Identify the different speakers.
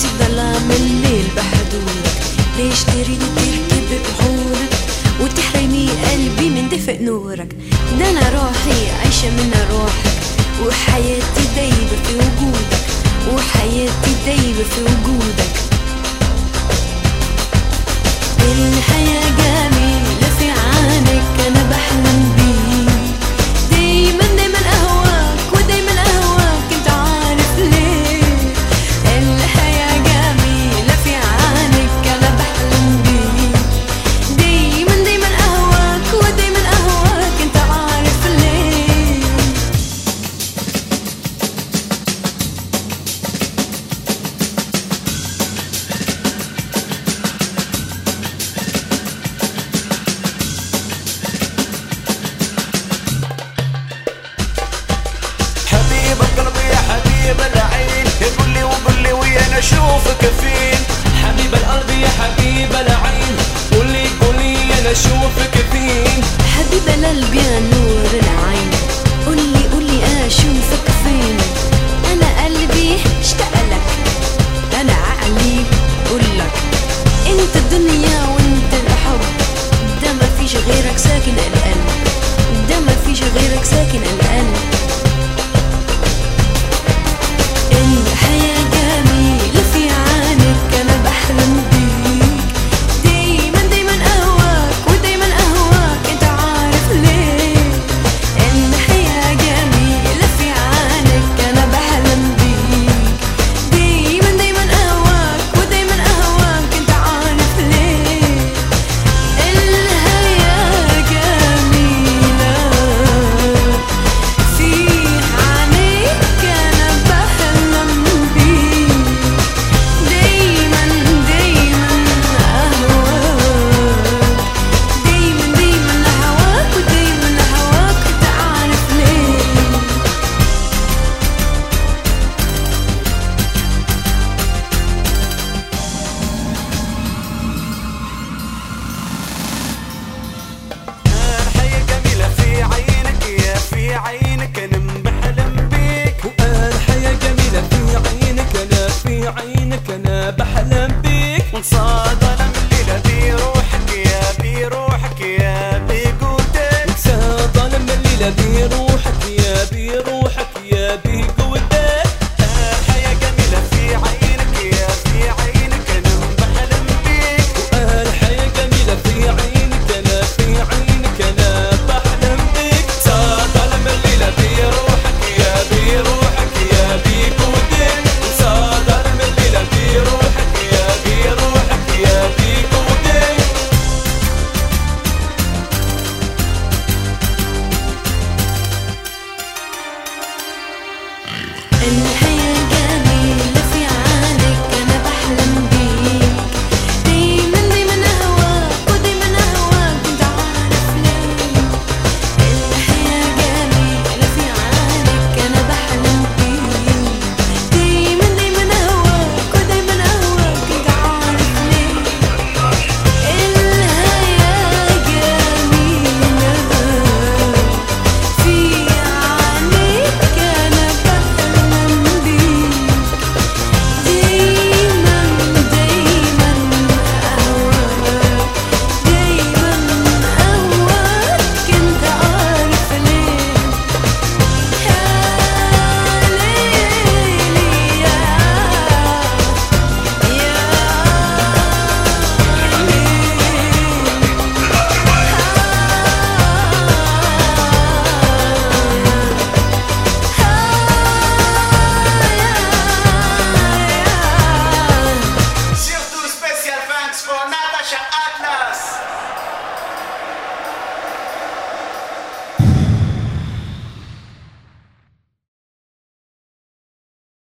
Speaker 1: وسط ظلام الليل بحدودك. ليش تريد تركب بحورك وتحرمي قلبي من دفء نورك؟ ده انا روحي عايشة من روحك، وحياتي دايبة في وجودك، وحياتي دايبة في وجودك. الحياة جميلة في عينك أنا بحلم بيك، دايما دايما أهواك ودايما أهواك، أنت عارف ليه؟ الحياة جميلة في عينك أنا بحلم بيك، دايما دايما أهواك ودايما أهواك، أنت عارف ليه؟
Speaker 2: حبيب القلب يا حبيب العين، قول لي وقول لي ويا اشوفك فين.
Speaker 3: حبيب القلب يا حبيب العين، قولي انا اشوفك فين.
Speaker 1: حبيب القلب يا نور العين، قولي اشوفك فين. انا قلبي اشتاق لك، انا عقلي قولك انت الدنيا وانت الحب، ده ما فيش غيرك ساكن القلب، ده ما فيش غيرك ساكن القلب.